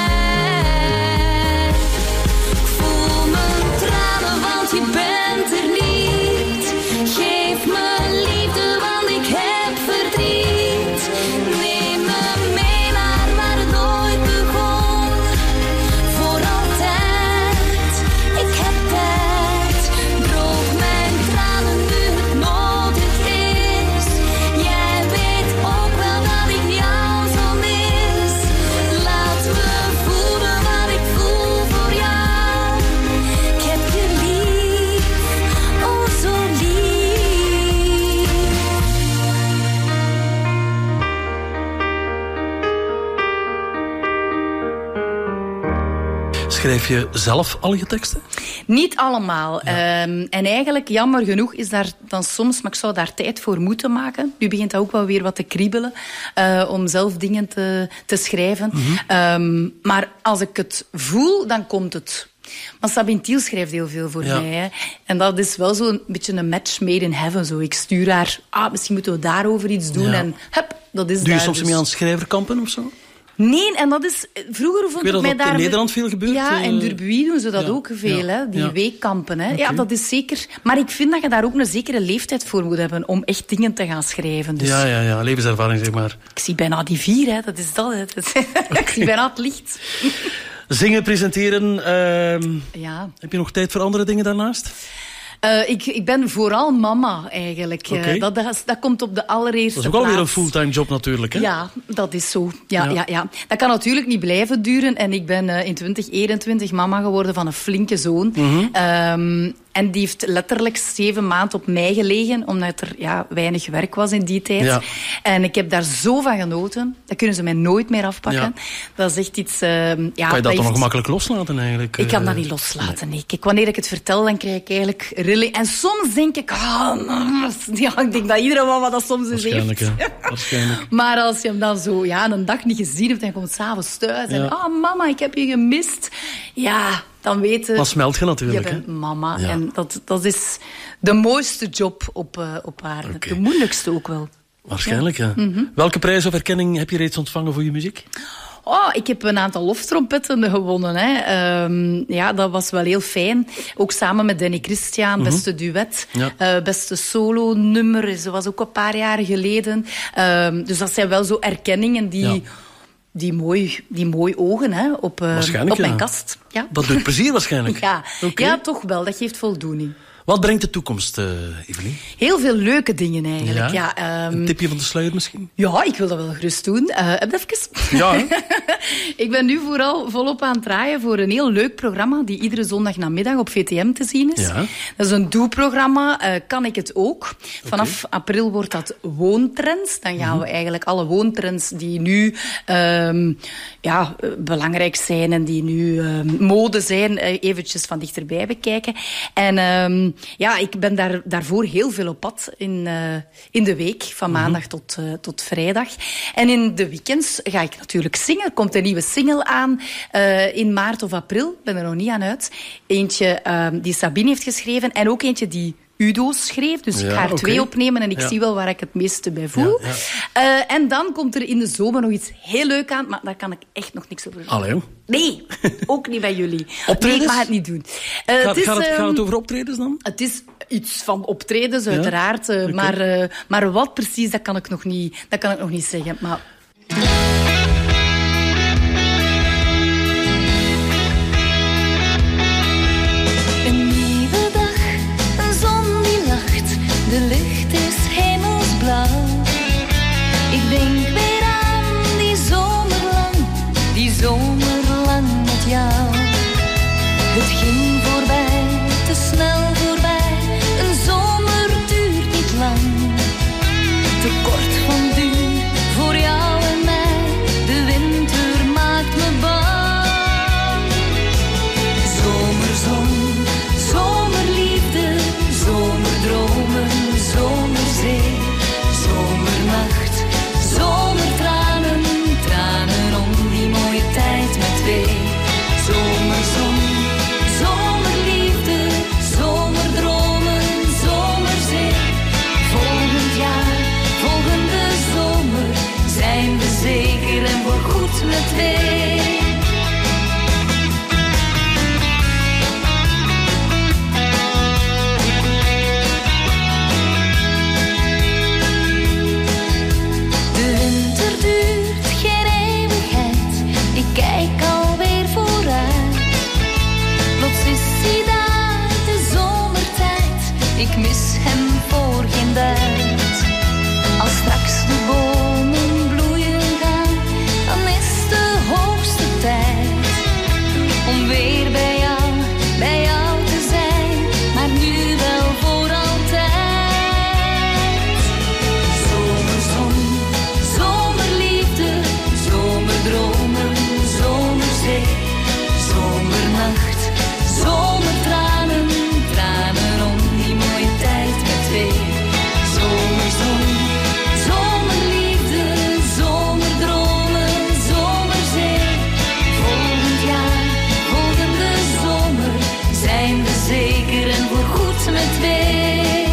[SPEAKER 17] Ik voel mijn tranen, want je bent er niet. Geef me liefde, want ik heb verdriet. Neem me mee naar waar het ooit begon. Voor altijd, ik heb tijd. Droog mijn tranen nu het nodig is. Jij weet ook wel dat ik jou zo mis. Laat me voelen wat ik voel voor jou. Ik heb je lief, oh zo lief.
[SPEAKER 15] Schrijf je zelf al je teksten?
[SPEAKER 16] Niet allemaal. Ehm, en eigenlijk, jammer genoeg, is daar dan soms... Maar ik zou daar tijd voor moeten maken. Nu begint dat ook wel weer wat te kriebelen. eh, om zelf dingen te, te schrijven. Ehm, maar als ik het voel, dan komt het. Maar Sabine Thiel schrijft heel veel voor
[SPEAKER 15] Ja.
[SPEAKER 16] mij. Hè. En dat is wel zo'n beetje een match made in heaven. Zo. Ik stuur haar... Ah, misschien moeten we daarover iets doen.
[SPEAKER 15] Ja.
[SPEAKER 16] En hup, dat is
[SPEAKER 15] Doe je
[SPEAKER 16] daar
[SPEAKER 15] soms
[SPEAKER 16] dus.
[SPEAKER 15] mee aan schrijverkampen of zo?
[SPEAKER 16] Nee, en dat is... Vroeger vond
[SPEAKER 15] Ik weet
[SPEAKER 16] ik
[SPEAKER 15] dat
[SPEAKER 16] mij
[SPEAKER 15] dat
[SPEAKER 16] daar...
[SPEAKER 15] in Nederland veel gebeurt.
[SPEAKER 16] Ja,
[SPEAKER 15] eh,
[SPEAKER 16] in Durbuy doen ze dat
[SPEAKER 15] ja,
[SPEAKER 16] ook veel,
[SPEAKER 15] ja,
[SPEAKER 16] hè? Die
[SPEAKER 15] ja.
[SPEAKER 16] weekkampen. Hè? Ja,
[SPEAKER 15] Oké.
[SPEAKER 16] dat is zeker... Maar ik vind dat je daar ook een zekere leeftijd voor moet hebben om echt dingen te gaan schrijven. Dus
[SPEAKER 15] Ja, ja, ja, levenservaring zeg maar.
[SPEAKER 16] ik zie bijna die vier, hè? Dat is dat. Hè? Dat is- ik zie bijna het licht.
[SPEAKER 15] Zingen, presenteren. ehm,
[SPEAKER 16] Ja.
[SPEAKER 15] Heb je nog tijd voor andere dingen daarnaast?
[SPEAKER 16] Eh, ik, ik ben vooral mama, eigenlijk. Eh,
[SPEAKER 15] Oké.
[SPEAKER 16] dat, dat, is- dat komt op de allereerste
[SPEAKER 15] Dat is ook alweer een
[SPEAKER 16] plaats.
[SPEAKER 15] fulltime job natuurlijk, hè?
[SPEAKER 16] Ja, dat is zo. Ja,
[SPEAKER 15] Ja.
[SPEAKER 16] ja. Ja, Dat kan natuurlijk niet blijven duren. En ik ben eh, in twintig eenentwintig mama geworden van een flinke zoon.
[SPEAKER 15] Mhm.
[SPEAKER 16] Ehm, en die heeft letterlijk zeven maanden op mij gelegen, omdat er ja, weinig werk was in die tijd.
[SPEAKER 15] Ja.
[SPEAKER 16] En ik heb daar zo van genoten. Dat kunnen ze mij nooit meer afpakken.
[SPEAKER 15] Ja.
[SPEAKER 16] Dat is echt iets... ehm, ja,
[SPEAKER 15] Kan je dat dan
[SPEAKER 16] heeft-
[SPEAKER 15] nog makkelijk loslaten eigenlijk?
[SPEAKER 16] Ik kan
[SPEAKER 15] eh?
[SPEAKER 16] dat niet loslaten, nee. Kijk, wanneer ik het vertel, dan krijg ik eigenlijk rilling. En soms denk ik... ah, ja, ik denk dat iedere mama dat soms eens heeft.
[SPEAKER 15] Waarschijnlijk, hè. Waarschijnlijk.
[SPEAKER 16] Maar als je hem dan zo ja, een dag niet gezien hebt en je komt s'avonds thuis en
[SPEAKER 15] Ja.
[SPEAKER 16] ah mama, ik heb je gemist. Ja, dan weten...
[SPEAKER 15] Dan smelt je natuurlijk,
[SPEAKER 16] Je bent
[SPEAKER 15] hè.
[SPEAKER 16] mama.
[SPEAKER 15] Ja.
[SPEAKER 16] En dat, dat is de mooiste job op, uh, op aarde. De moeilijkste ook wel.
[SPEAKER 15] Waarschijnlijk, ja.
[SPEAKER 16] Mhm.
[SPEAKER 15] Welke prijs of erkenning heb je reeds ontvangen voor je muziek?
[SPEAKER 16] Oh, ik heb een aantal loftrompetten gewonnen. Hè. Ehm, ja, dat was wel heel fijn. Ook samen met Danny Christian,
[SPEAKER 15] Mhm.
[SPEAKER 16] beste duet.
[SPEAKER 15] Ja.
[SPEAKER 16] eh, beste solo-nummer. Dat was ook een paar jaar geleden. Ehm, dus dat zijn wel zo erkenningen die...
[SPEAKER 15] Ja.
[SPEAKER 16] Die mooi, die mooi ogen hè, op, uh,
[SPEAKER 15] Waarschijnlijk,
[SPEAKER 16] op
[SPEAKER 15] ja.
[SPEAKER 16] mijn kast. Ja.
[SPEAKER 15] Dat doet plezier waarschijnlijk.
[SPEAKER 16] Ja.
[SPEAKER 15] Oké.
[SPEAKER 16] Ja, toch wel. Dat geeft voldoening.
[SPEAKER 15] Wat brengt de toekomst, uh, Evelien?
[SPEAKER 16] Heel veel leuke dingen eigenlijk.
[SPEAKER 15] Ja?
[SPEAKER 16] Ja, um,
[SPEAKER 15] Een tipje van de sluier misschien?
[SPEAKER 16] Ja, ik wil dat wel gerust doen. Uh, heb je even?
[SPEAKER 15] Ja, hè?
[SPEAKER 16] Ik ben nu vooral volop aan het draaien voor een heel leuk programma die iedere zondagnamiddag op V T M te zien is.
[SPEAKER 15] Ja.
[SPEAKER 16] Dat is een doe-programma. Uh, kan ik het ook? Vanaf okay. april wordt dat woontrends. Dan gaan we eigenlijk alle woontrends die nu um, ja, belangrijk zijn en die nu um, mode zijn, uh, eventjes van dichterbij bekijken. En um, ja, ik ben daar, daarvoor heel veel op pad in, uh, in de week, van maandag mm-hmm. tot, uh, tot vrijdag. En in de weekends ga ik natuurlijk zingen. Er komt een nieuwe single aan uh, in maart of april. Ik ben er nog niet aan uit. Eentje uh, die Sabine heeft geschreven en ook eentje die Udo schreef. Dus
[SPEAKER 15] Ja,
[SPEAKER 16] ik ga er
[SPEAKER 15] oké.
[SPEAKER 16] twee opnemen en ik
[SPEAKER 15] Ja.
[SPEAKER 16] zie wel waar ik het meeste bij voel.
[SPEAKER 15] Ja, ja.
[SPEAKER 16] Uh, en dan komt er in de zomer nog iets heel leuk aan, maar daar kan ik echt nog niks over zeggen.
[SPEAKER 15] Allee, jong.
[SPEAKER 16] Nee, ook niet bij jullie.
[SPEAKER 15] Optredens?
[SPEAKER 16] Nee, ik mag het niet doen. Uh,
[SPEAKER 15] Gaat,
[SPEAKER 16] het, is,
[SPEAKER 15] gaat, het, gaat het
[SPEAKER 16] ehm,
[SPEAKER 15] over optredens dan?
[SPEAKER 16] het is iets van optredens,
[SPEAKER 15] Ja?
[SPEAKER 16] uiteraard. uh,
[SPEAKER 15] Oké.
[SPEAKER 16] maar, uh, maar wat precies, dat kan ik nog niet, dat kan ik nog niet zeggen. Maar...
[SPEAKER 17] Een nieuwe dag, een zon die lacht, de lucht is hemelsblauw. Ik denk weer aan die zomerlang, die zomerlang met jou. Het ging voorbij, te snel voorbij, een zomer duurt niet lang. Te kort van duur voor jou en mij, de winter maakt me bang. Zomerzon, zomerliefde, zomerdromen, zomerzee, zomernacht, zomertranen, tranen om die mooie tijd met twee. Zomerzon, zomerliefde, zomerdromen, zomerzee. Volgend jaar, volgende zomer, zijn we zeker en voorgoed met twee. De winter duurt geen eeuwigheid, ik kijk alweer vooruit. Plots is hij daar, de zomertijd, ik mis hem voor geen duit. Als straks de bomen bloeien gaan, dan is de hoogste tijd om weer bij jou, bij jou te zijn, maar nu wel voor altijd. Zomerzon, zomerliefde, zomerdromen, zomerzee, zomernacht, zomertranen, tranen om die mooie tijd met twee. Zomerzon, zomerliefde, zomerdromen, zomerzee. Volgend jaar, volgende zomer, zijn we zeker en voorgoed met twee.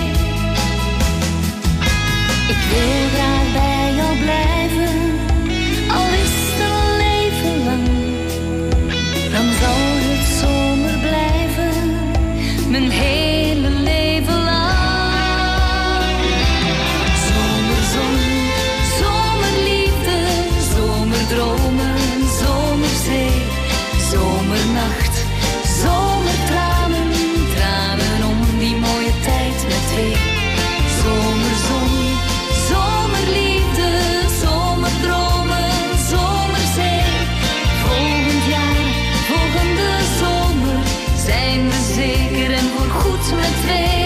[SPEAKER 17] Ik wil graag bij jou blijven, al is het een leven lang. Dan zal het zomer blijven, mijn hele leven lang. Zomerzon, zomerliefde, zomerdromen, zomerzee, zomernacht, zomertranen, tranen om die mooie tijd met twee. Zomerzon, zomerliefde, zomerdromen, zomerzee. Volgend jaar, volgende zomer, zijn we zeker en voorgoed met twee.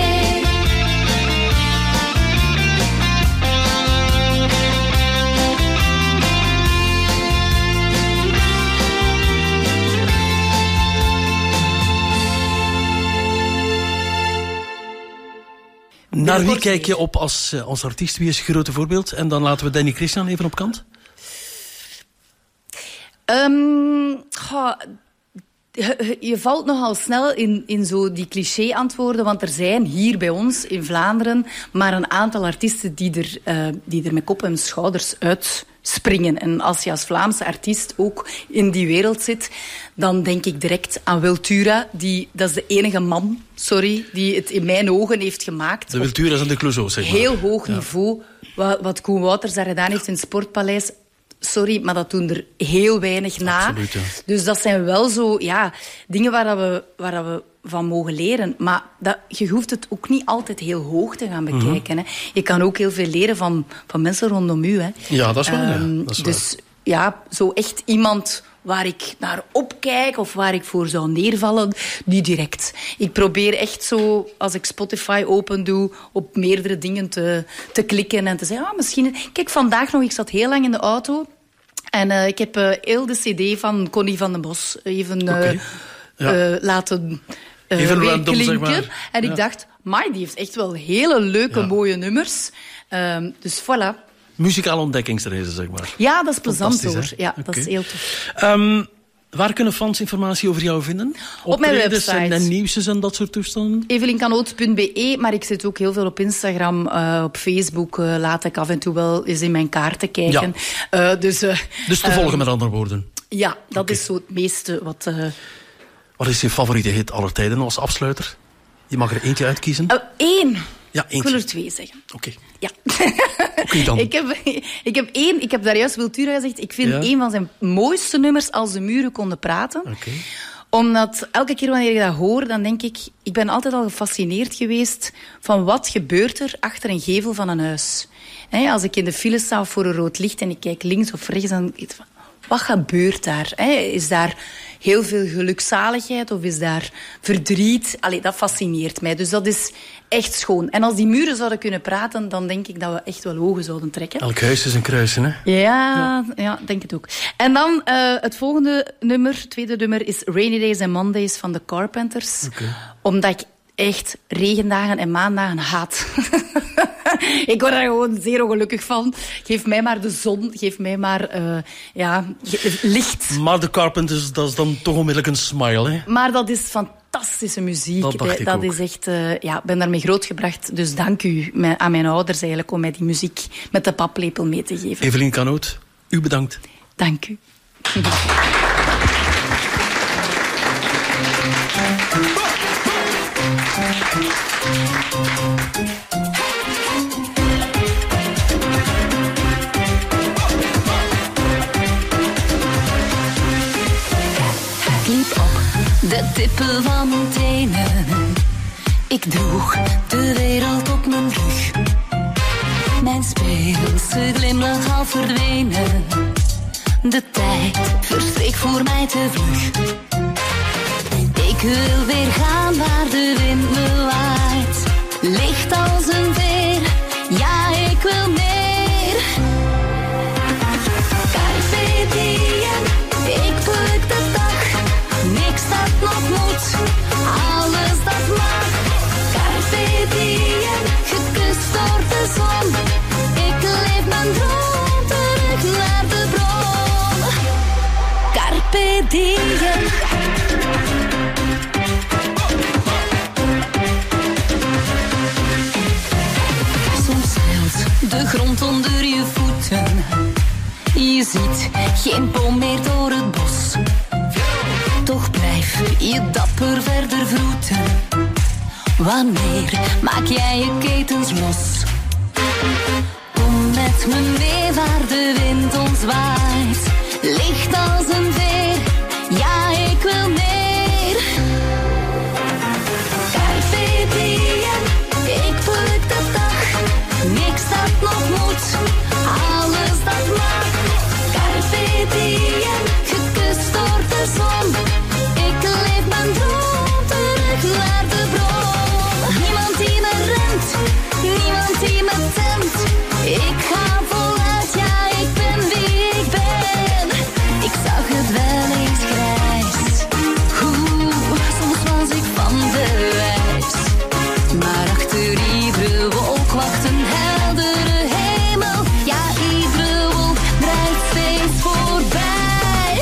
[SPEAKER 15] Naar wie kijk je op als, eh, als artiest? Wie is je grote voorbeeld? En dan laten we Danny Christian even op kant.
[SPEAKER 16] Um, goh, je, je valt nogal snel in, in zo die cliché-antwoorden, want er zijn hier bij ons in Vlaanderen maar een aantal artiesten die er, uh, die er met kop en schouders uitspringen. En als je als Vlaamse artiest ook in die wereld zit, dan denk ik direct aan Wiltura. Die, dat is de enige man, sorry, die het in mijn ogen heeft gemaakt.
[SPEAKER 15] De Wiltura en de Clouseau, zeg maar.
[SPEAKER 16] Heel hoog niveau. Wat, wat Koen Wouters daar gedaan heeft in het Sportpaleis. Sorry, maar dat doen er heel weinig na.
[SPEAKER 15] Absoluut, ja.
[SPEAKER 16] Dus dat zijn wel zo ja, dingen waar, dat we, waar dat we van mogen leren. Maar dat, je hoeft het ook niet altijd heel hoog te gaan bekijken.
[SPEAKER 15] Mhm.
[SPEAKER 16] Hè. Je kan ook heel veel leren van, van mensen rondom u. Hè.
[SPEAKER 15] Ja, dat is waar.
[SPEAKER 16] Um,
[SPEAKER 15] ja. Dat is
[SPEAKER 16] dus
[SPEAKER 15] waar.
[SPEAKER 16] ja, zo echt iemand waar ik naar opkijk of waar ik voor zou neervallen, niet direct. Ik probeer echt zo, als ik Spotify open doe, op meerdere dingen te, te klikken en te zeggen, ah, misschien... Kijk, vandaag nog, ik zat heel lang in de auto en uh, ik heb uh, heel de cd van Connie van den Bos even uh,
[SPEAKER 15] okay. ja.
[SPEAKER 16] uh, laten uh,
[SPEAKER 15] even
[SPEAKER 16] weer
[SPEAKER 15] random,
[SPEAKER 16] klinken.
[SPEAKER 15] zeg maar.
[SPEAKER 16] En
[SPEAKER 15] ja.
[SPEAKER 16] ik dacht, my, die heeft echt wel hele leuke, ja. mooie nummers. Um, dus voilà.
[SPEAKER 15] Muzikale ontdekkingsreizen, zeg maar.
[SPEAKER 16] Ja, dat is plezant hoor.
[SPEAKER 15] Hè?
[SPEAKER 16] Ja,
[SPEAKER 15] okay.
[SPEAKER 16] dat is heel tof.
[SPEAKER 15] Um, Waar kunnen fans informatie over jou vinden?
[SPEAKER 16] Op mijn
[SPEAKER 15] Optredens
[SPEAKER 16] website.
[SPEAKER 15] En, en nieuwsjes en dat soort toestanden?
[SPEAKER 16] evelinkanoot punt b e, maar ik zit ook heel veel op Instagram, uh, op Facebook. Uh, laat ik af en toe wel eens in mijn kaarten kijken. Ja. Uh, dus, uh,
[SPEAKER 15] dus te volgen uh, met andere woorden?
[SPEAKER 16] Ja, dat okay. is zo het meeste wat... Uh...
[SPEAKER 15] Wat is je favoriete hit aller tijden als afsluiter? Je mag er eentje uitkiezen.
[SPEAKER 16] Uh, één.
[SPEAKER 15] Ja, eentje.
[SPEAKER 16] Ik wil er twee zeggen.
[SPEAKER 15] Oké. Okay.
[SPEAKER 16] Ja.
[SPEAKER 15] Okay, dan.
[SPEAKER 16] ik, heb, ik heb één, ik heb daar juist Wiltura gezegd, ik vind ja. een van zijn mooiste nummers Als de muren konden praten.
[SPEAKER 15] Okay.
[SPEAKER 16] Omdat elke keer wanneer ik dat hoor, dan denk ik, ik ben altijd al gefascineerd geweest van wat gebeurt er achter een gevel van een huis. He, als ik in de file sta voor een rood licht en ik kijk links of rechts, dan denk ik van, wat gebeurt daar? He, is daar heel veel gelukzaligheid of is daar verdriet? Allee, dat fascineert mij. Dus dat is echt schoon. En als die muren zouden kunnen praten, dan denk ik dat we echt wel ogen zouden trekken.
[SPEAKER 15] Elk huis is een kruisje, hè?
[SPEAKER 16] Ja, ja, ja, denk het ook. En dan uh, het volgende nummer, het tweede nummer, is Rainy Days and Mondays van The Carpenters.
[SPEAKER 15] Okay.
[SPEAKER 16] Omdat ik echt regendagen en maandagen haat. Ik word daar gewoon zeer ongelukkig van. Geef mij maar de zon, geef mij maar uh, ja, licht.
[SPEAKER 15] Maar de Carpenters, dat is dan toch onmiddellijk een smile, hè?
[SPEAKER 16] Maar dat is fantastische muziek.
[SPEAKER 15] Dat dacht ik
[SPEAKER 16] dat
[SPEAKER 15] ook.
[SPEAKER 16] is echt, uh, ja, ik ben daarmee grootgebracht. Dus dank u mijn, aan mijn ouders eigenlijk om mij die muziek met de paplepel mee te geven.
[SPEAKER 15] Evelien Kanoot, u bedankt.
[SPEAKER 16] Dank u.
[SPEAKER 17] Ik liep op de tippen van mijn tenen. Ik droeg de wereld op mijn rug. Mijn speelse glimlach al verdwenen. De tijd verstreek voor mij te vlug. Ik wil weer gaan waar de wind me waait. Licht als een veer, ja ik wil meer. Carpe diem, ik pluk de dag. Niks dat nog moet, alles dat mag. Carpe diem, gekust door de zon. Ik leef mijn droom terug naar de bron. Carpe diem. De grond onder je voeten. Je ziet geen boom meer door het bos. Toch blijf je dapper verder vroeten. Wanneer maak jij je ketens los? Kom met me mee waar de wind ons waait. Licht als een veer, ja ik wil meer. Carpe diem, ik pluk de dag. Niks dat nog moet, alles dat mag. Carpe diem, gekust door de zon. Ik leef mijn droom terug naar de bron. Niemand die me remt, niemand die me temt. Ik ga voluit, ja ik ben wie ik ben. Ik zag het wel eens grijs. Oeh, soms was ik van de wijs. Maar achter iedere wolk wacht een heldere hemel. Ja, iedere wolk drijft steeds voorbij.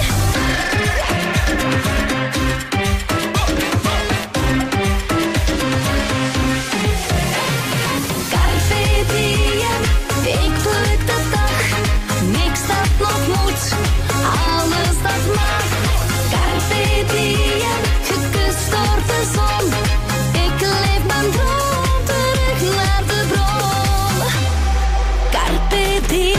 [SPEAKER 17] Carpe diem, ik pluk de dag. Niks dat nog moet, alles dat mag. Carpe diem, gekust door de zon. Ik leef mijn droom terug naar de bron. Carpe diem.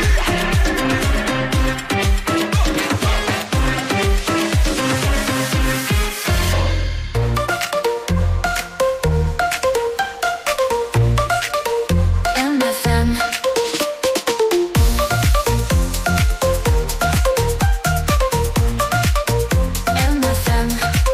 [SPEAKER 17] M F M. M F M.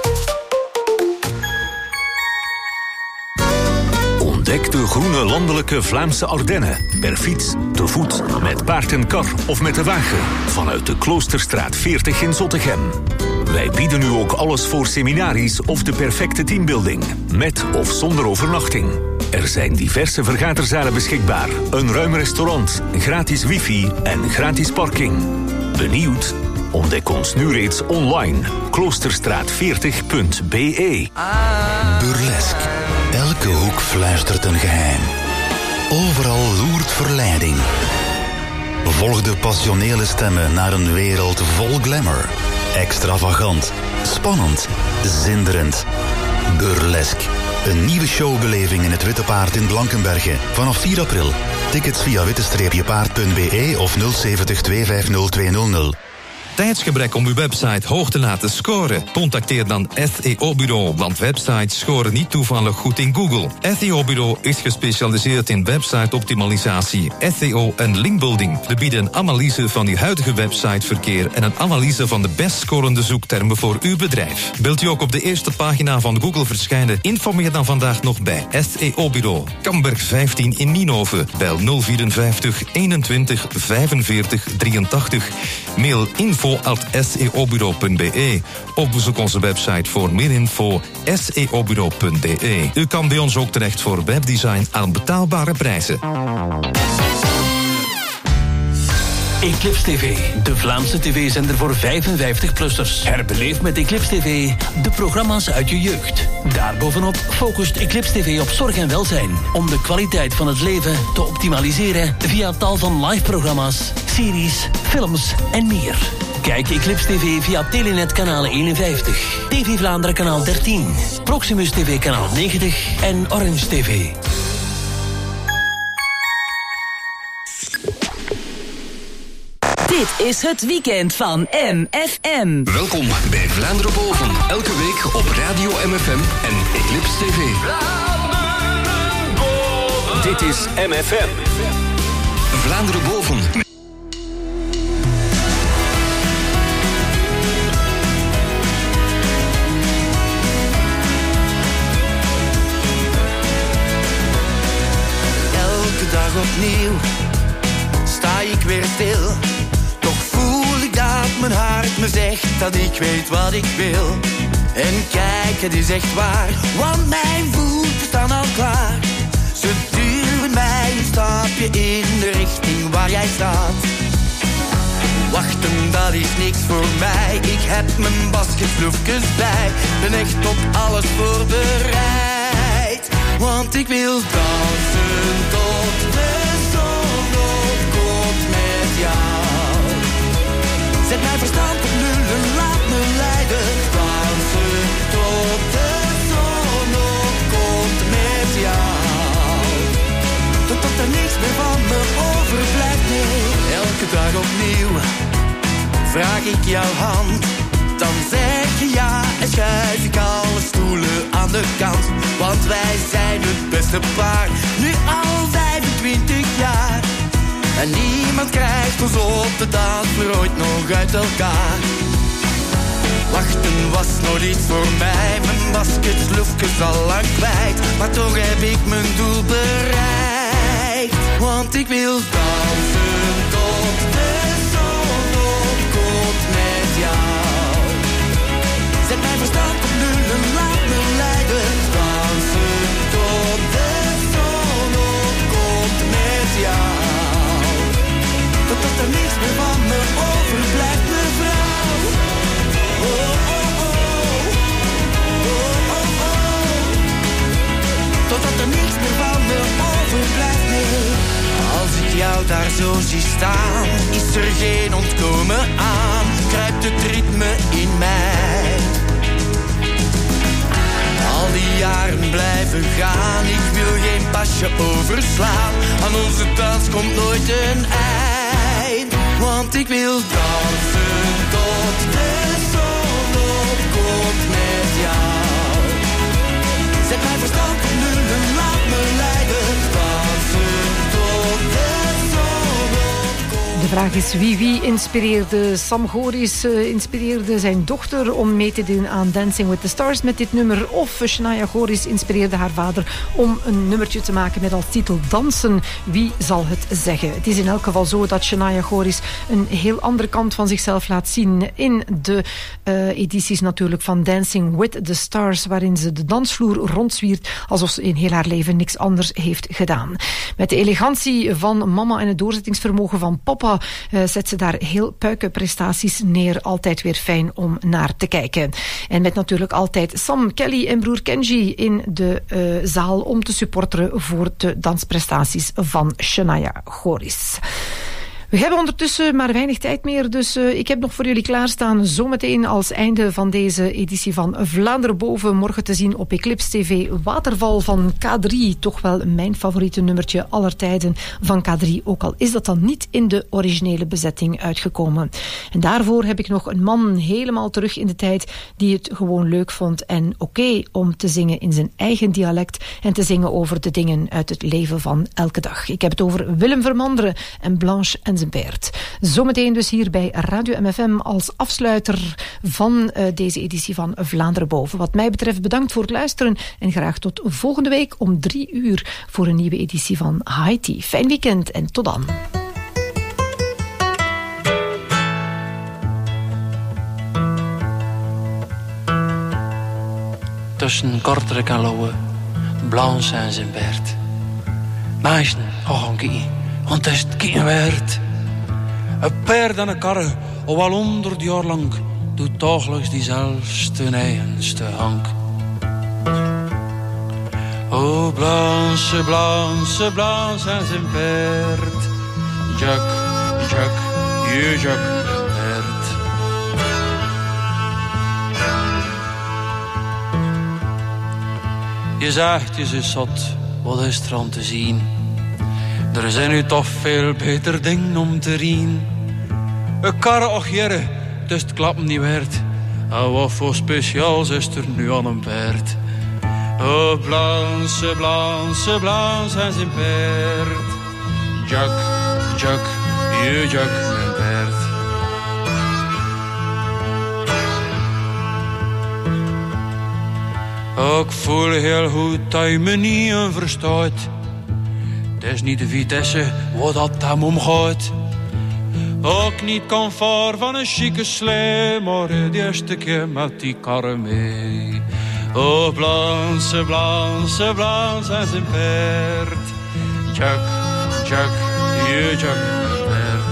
[SPEAKER 14] Ontdek de groene landelijke Vlaamse Ardennen. Per fiets, te voet, met paard en kar of met de wagen. Vanuit de Kloosterstraat veertig in Zottegem. Wij bieden u ook alles voor seminaries of de perfecte teambuilding. Met of zonder overnachting. Er zijn diverse vergaderzalen beschikbaar. Een ruim restaurant, gratis wifi en gratis parking. Benieuwd? Ontdek ons nu reeds online. kloosterstraat veertig punt b e.
[SPEAKER 10] Burlesque. Elke hoek fluistert een geheim. Overal loert verleiding. Volg de passionele stemmen naar een wereld vol glamour. Extravagant, spannend, zinderend. Burlesque. Een nieuwe showbeleving in het Witte Paard in Blankenberge. Vanaf vier april. Tickets via witte paard punt b e of nul zeventig twee vijf nul twee nul nul.
[SPEAKER 18] Tijdsgebrek om uw website hoog te laten scoren? Contacteer dan S E O-bureau, want websites scoren niet toevallig goed in Google. S E O-bureau is gespecialiseerd in website-optimalisatie, S E O en linkbuilding. We bieden een analyse van uw huidige websiteverkeer en een analyse van de best scorende zoektermen voor uw bedrijf. Wilt u ook op de eerste pagina van Google verschijnen? Informeer dan vandaag nog bij S E O-bureau. Kamberg vijftien in Nienhoven. Bel nul vierenvijftig eenentwintig vijfenveertig drieëntachtig. Mail info at s e o bureau punt b e of bezoek onze website voor meer info s e o bureau punt b e. U kan bij ons ook terecht voor webdesign aan betaalbare prijzen.
[SPEAKER 13] Eclipse T V, de Vlaamse tv-zender voor vijfenvijftig-plussers. Herbeleef met Eclipse T V de programma's uit je jeugd. Daarbovenop focust Eclipse T V op zorg en welzijn, om de kwaliteit van het leven te optimaliseren via tal van live-programma's, series, films en meer. Kijk Eclipse T V via Telenet kanaal eenenvijftig, T V Vlaanderen kanaal dertien, Proximus T V kanaal negentig en Orange T V.
[SPEAKER 3] Dit is het weekend van M F M.
[SPEAKER 2] Welkom bij Vlaanderen Boven. Elke week op Radio M F M en Eclipse T V.
[SPEAKER 14] Dit is M F M.
[SPEAKER 2] Vlaanderen Boven.
[SPEAKER 9] Elke dag opnieuw sta ik weer stil. Toch voel ik dat mijn hart me zegt dat ik weet wat ik wil. En kijk, het is echt waar, want mijn voeten staan al klaar. Ze duwen mij een stapje in de richting waar jij staat. Wachten, dat is niks voor mij. Ik heb mijn basketbloefjes bij. Ben echt op alles voorbereid. Want ik wil dansen tot de zon opkomt met jou. Zet mijn verstand op nul en laat me leiden. Dansen tot de zon opkomt met jou. Totdat er niks meer van me overblijft, nee. Elke dag opnieuw vraag ik jouw hand. Dan zeg je ja en schuif ik alle stoelen aan de kant. Want wij zijn het beste paar, nu al vijfentwintig jaar. En niemand krijgt ons op de dansvloer ooit nog uit elkaar. Wachten was nog niet voor mij, mijn basketsloefjes al lang kwijt. Maar toch heb ik mijn doel bereikt. Want ik wil dansen tot de zon opkomt met jou. Zet mijn verstand op nul en laat me leiden. Dansen tot de zon opkomt met jou. Totdat er niks meer van me overblijft, mevrouw. Oh, oh, oh. Oh, oh, oh. Totdat er niks meer van me overblijft, nee. Als ik jou daar zo zie staan, is er geen ontkomen aan. Kruipt het ritme in mij. Al die jaren blijven gaan, ik wil geen pasje overslaan. Aan onze dans komt nooit een eind. Want ik wil dansen tot de zon opkomt met jou. Zet mijn verstand op nul en laat me leiden. Dansen tot de zon opkomt.
[SPEAKER 8] De vraag is wie wie inspireerde Sam Goris, uh, inspireerde zijn dochter om mee te doen aan Dancing with the Stars met dit nummer. Of Shania Goris inspireerde haar vader om een nummertje te maken met als titel Dansen. Wie zal het zeggen? Het is in elk geval zo dat Shania Goris een heel andere kant van zichzelf laat zien in de uh, edities natuurlijk van Dancing with the Stars, waarin ze de dansvloer rondzwiert alsof ze in heel haar leven niks anders heeft gedaan. Met de elegantie van mama en het doorzettingsvermogen van papa fois uh, zet ze daar heel puikenprestaties neer. Altijd weer fijn om naar te kijken. En met natuurlijk altijd Sam Kelly en broer Kenji in de uh, zaal om te supporteren voor de dansprestaties van Shania Goris. We hebben ondertussen maar weinig tijd meer, dus uh, ik heb nog voor jullie klaarstaan zometeen als einde van deze editie van Vlaanderen Boven. Morgen te zien op Eclipse T V Waterval van K drie. Toch wel mijn favoriete nummertje aller tijden van K drie. Ook al is dat dan niet in de originele bezetting uitgekomen. En daarvoor heb ik nog een man helemaal terug in de tijd die het gewoon leuk vond en oké okay om te zingen in zijn eigen dialect en te zingen over de dingen uit het leven van elke dag. Ik heb het over Willem Vermanderen en Blanche en zijn Bert. Zometeen dus hier bij Radio M F M als afsluiter van uh, deze editie van Vlaanderen Boven. Wat mij betreft bedankt voor het luisteren en graag tot volgende week om drie uur voor een nieuwe editie van Haiti. Fijn weekend en tot dan.
[SPEAKER 19] Tussen Kortrijk en Lauwe, Blanche en zijn Bert. Meisje, ga gaan kijken, want het is het kijken waard. Een paard en een karre, al wel honderd jaar lang, doet dagelijks diezelfde eigenste hank. O Blanche, Blanche, Blanche en zijn paard. Jack, Jack, je Jack en paard. Je zegt, je is zot, wat is er aan te zien? Er zijn nu toch veel beter dingen om te rien. Een karre och jere, dus het klappen niet werd. En wat voor speciaals is er nu aan een paard? Oh, Blanche, Blanche, Blanche en zijn paard. Jack, Jack, je Jack en paard. Ik voel heel goed dat je me niet verstaat. Het is niet de vitesse wat dat hem omgaat. Ook niet comfort van een chique slee, maar de eerste keer met die karre mee. Oh, Blanche, Blanche, Blanche en zijn paard. Jack, Jack, je Jack en paard.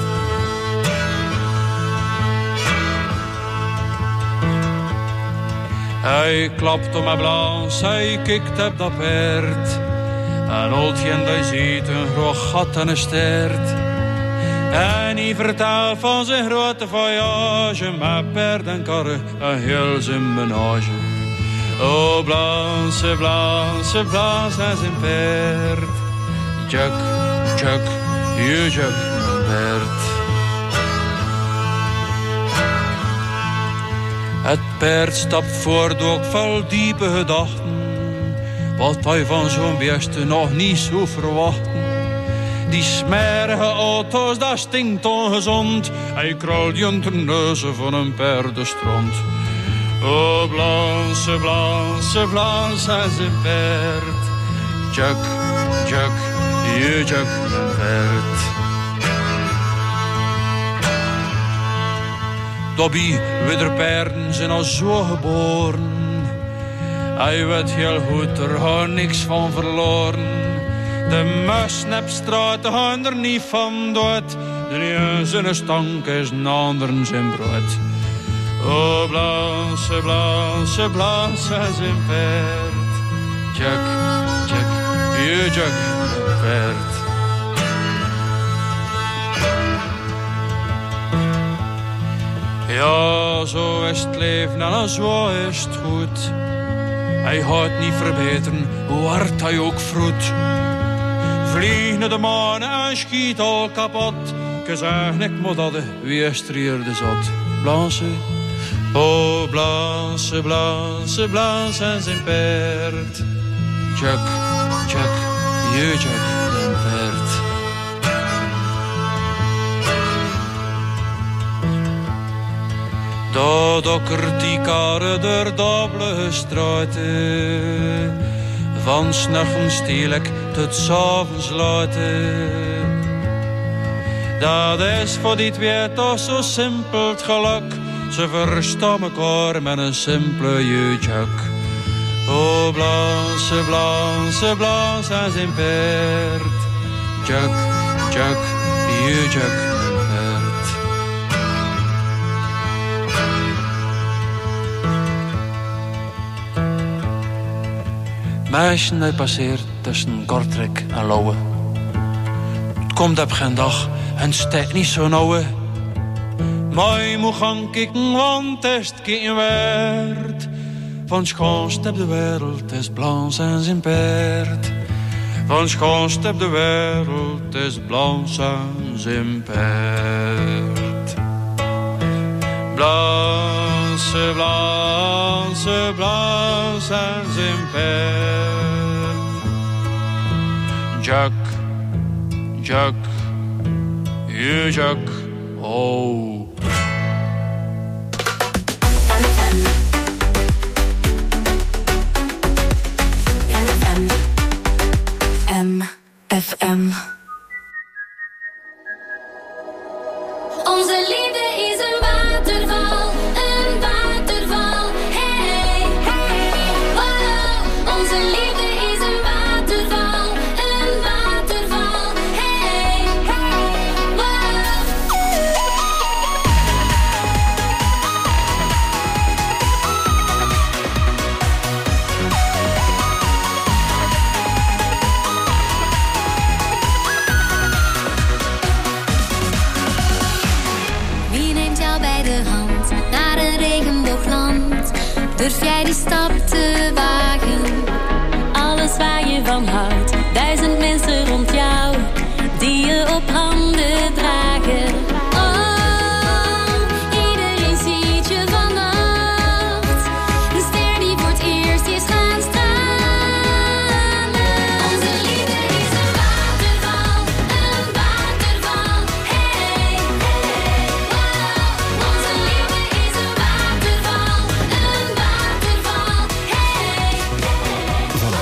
[SPEAKER 19] Hij klapt om mijn Blanche, hij kikt op dat paard. En oudjen die ziet een groot gat en een stert. En hij vertelt van zijn grote voyage met paard en karre en heel zijn menage. Oh, Blanche, Blanche, Blanche en zijn paard. Jack, Jack, je Jack en paard. Het paard stapt voort ook vol diepe gedachten. Wat hij van zo'n beeste nog niet zo verwachten. Die smerige auto's, dat stinkt ongezond. Hij krult je ten neuzen van een paardenstront. Oh, Blanche, Blanche, Blanche en zijn paard. Jack, Jack, je Jack en paard. Dobby, widderpaarden zijn al zo geboren. Hij weet heel goed, er gaat niks van verloren. De muisnapstraat gaan er niet van dood. De een zijn stank is een ander zijn brood. Oh, Blanche, Blanche, Blanche en zijn paard. Jack, Jack, je Jack en paard. Ja, zo is het leven en zo is het goed. Hij gaat niet verbeteren, hoe hard hij ook vroet. Vlieg naar de maan en schiet al kapot. Ik zeg, ik moet dat de weestrierde zat. Blanche, oh Blanche, Blanche, Blanche en zijn paard. Jack, Jack, je Jack en paard. Dat dokkert die karre door dubbele straten. Van s'nachten steel ik tot s'avonds laten. Dat is voor die twee toch zo simpel het geluk. Ze verstaan elkaar met een simpele jeujak. Oh, Blanche, Blanche, Blanche en zijn paard. Jack, Jack, jeujak en paard. Meisje die passeert tussen Kortrijk en Lauwe. Het komt op geen dag en het steekt niet zo nauwe. Maar je moet gaan kijken, want het is het geen waard. Van schoonst op de wereld is Blanc en zijn paard. Van schoonst op de wereld is Blanc en zijn paard. Blanche, Blanche, Blanche en zijn paard. Jack, Jack, you Jack, oh.
[SPEAKER 17] M F M